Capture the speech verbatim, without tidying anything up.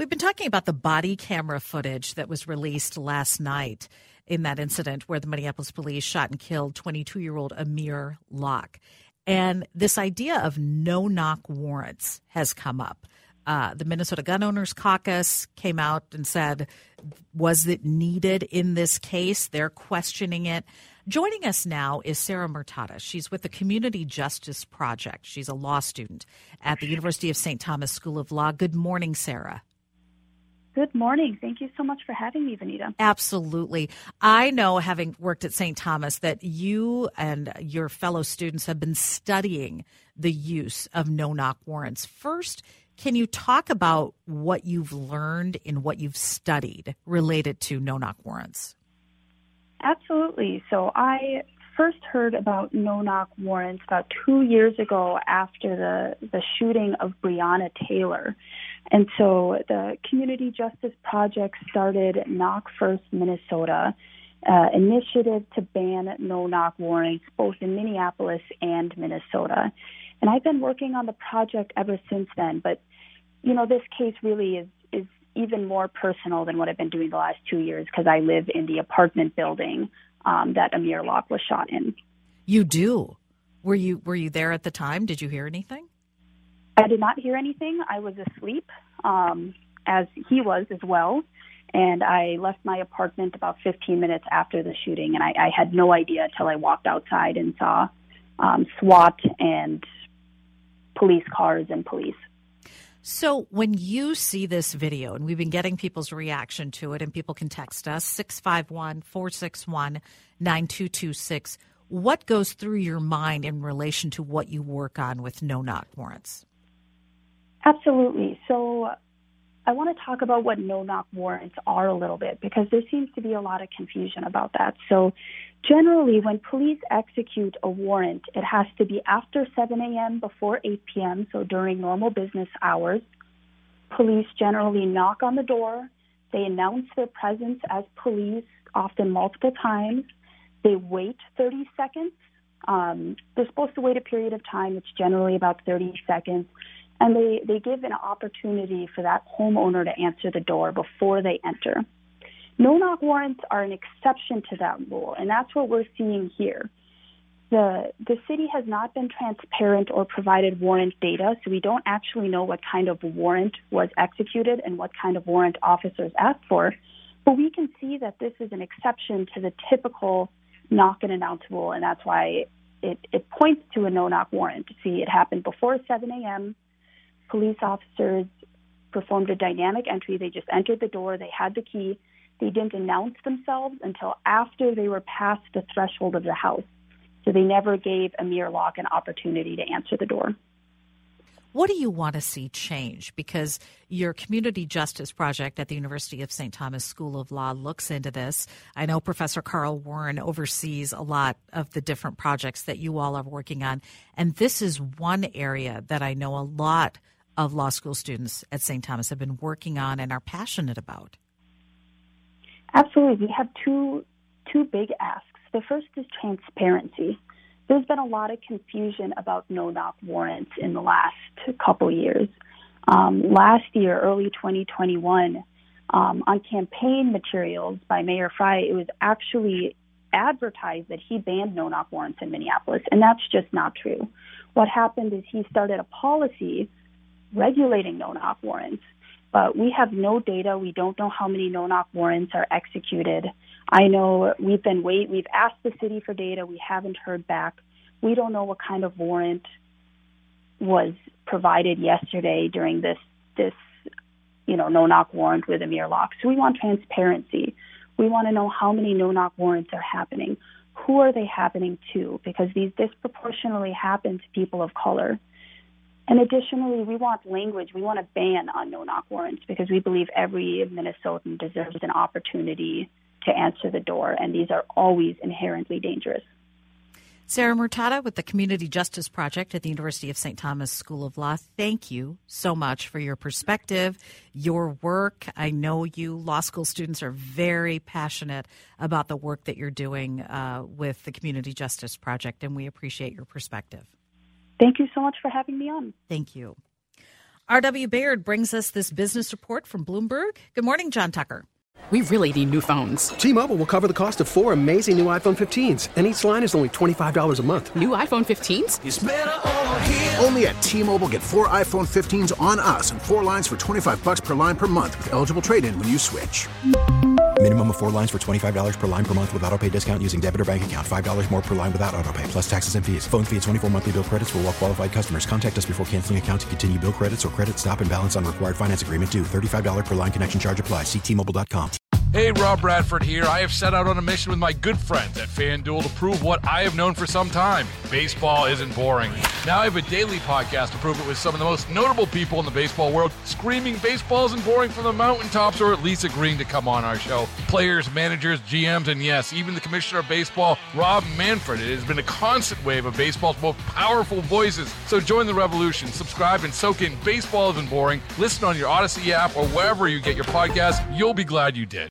We've been talking about the body camera footage that was released last night in that incident where the Minneapolis police shot and killed twenty-two-year-old Amir Locke. And this idea of no-knock warrants has come up. Uh, the Minnesota Gun Owners Caucus came out and said, was it needed in this case? They're questioning it. Joining us now is Sarah Murtada. She's with the Community Justice Project. She's a law student at the University of Saint Thomas School of Law. Good morning, Sarah. Good morning. Thank you so much for having me, Vanita. Absolutely. I know, having worked at Saint Thomas, that you and your fellow students have been studying the use of no-knock warrants. First, can you talk about what you've learned and what you've studied related to no-knock warrants? Absolutely. So I first heard about no-knock warrants about two years ago after the, the shooting of Breonna Taylor. And so the Community Justice Project started Knock First Minnesota, uh, initiative to ban no-knock warrants both in Minneapolis and Minnesota. And I've been working on the project ever since then. But, you know, this case really is, is even more personal than what I've been doing the last two years because I live in the apartment building um, that Amir Locke was shot in. You do? Were you were you there at the time? Did you hear anything? I did not hear anything. I was asleep, um, as he was as well. And I left my apartment about fifteen minutes after the shooting, and I, I had no idea until I walked outside and saw um, SWAT and police cars and police. So when you see this video, and we've been getting people's reaction to it, and people can text us, six five one, four six one, nine two two six, what goes through your mind in relation to what you work on with no-knock warrants? Absolutely. So I want to talk about what no-knock warrants are a little bit because there seems to be a lot of confusion about that. So generally, when police execute a warrant, it has to be after seven a.m., before eight p.m., so during normal business hours. Police generally knock on the door. They announce their presence as police, often multiple times. They wait thirty seconds. Um, they're supposed to wait a period of time. It's generally about thirty seconds. And they, they give an opportunity for that homeowner to answer the door before they enter. No-knock warrants are an exception to that rule, and that's what we're seeing here. The the city has not been transparent or provided warrant data, so we don't actually know what kind of warrant was executed and what kind of warrant officers asked for. But we can see that this is an exception to the typical knock and announce rule, and that's why it, it points to a no-knock warrant. See, it happened before seven a.m., Police officers performed a dynamic entry. They just entered the door. They had the key. They didn't announce themselves until after they were past the threshold of the house. So they never gave Amir Locke an opportunity to answer the door. What do you want to see change? Because your Community Justice Project at the University of Saint Thomas School of Law looks into this. I know Professor Carl Warren oversees a lot of the different projects that you all are working on. And this is one area that I know a lot of law school students at Saint Thomas have been working on and are passionate about. Absolutely. We have two two big asks. The first is transparency. There's been a lot of confusion about no-knock warrants in the last couple years. Um, last year, early twenty twenty-one, um, on campaign materials by Mayor Frey, it was actually advertised that he banned no-knock warrants in Minneapolis, and that's just not true. What happened is he started a policy regulating no-knock warrants, but we have no data. We don't know how many no-knock warrants are executed. I know we've been wait. We've asked the city for data. We haven't heard back. We don't know what kind of warrant was provided yesterday during this this you know no-knock warrant with Amir Locke. So we want transparency. We want to know how many no-knock warrants are happening. Who are they happening to? Because these disproportionately happen to people of color. And additionally, we want language. We want a ban on no-knock warrants because we believe every Minnesotan deserves an opportunity to answer the door, and these are always inherently dangerous. Sarah Murtada with the Community Justice Project at the University of Saint Thomas School of Law, thank you so much for your perspective, your work. I know you law school students are very passionate about the work that you're doing uh, with the Community Justice Project, and we appreciate your perspective. Thank you so much for having me on. Thank you. R W Baird brings us this business report from Bloomberg. Good morning, John Tucker. We really need new phones. T-Mobile will cover the cost of four amazing new iPhone fifteens, and each line is only twenty-five dollars a month. New iPhone fifteens? It's better over here. Only at T-Mobile, get four iPhone fifteens on us and four lines for twenty-five dollars per line per month with eligible trade-in when you switch. Minimum of four lines for twenty-five dollars per line per month with autopay discount using debit or bank account. five dollars more per line without autopay, plus taxes and fees. Phone fee at twenty-four monthly bill credits for well-qualified customers. Contact us before canceling account to continue bill credits or credit stop and balance on required finance agreement due. thirty-five dollars per line connection charge applies. See T Mobile dot com. Hey, Rob Bradford here. I have set out on a mission with my good friends at FanDuel to prove what I have known for some time. Baseball isn't boring. Now I have a daily podcast to prove it with some of the most notable people in the baseball world, screaming baseball isn't boring from the mountaintops, or at least agreeing to come on our show. Players, managers, G Ms, and yes, even the commissioner of baseball, Rob Manfred. It has been a constant wave of baseball's most powerful voices. So join the revolution. Subscribe and soak in Baseball Isn't Boring. Listen on your Odyssey app or wherever you get your podcasts. You'll be glad you did.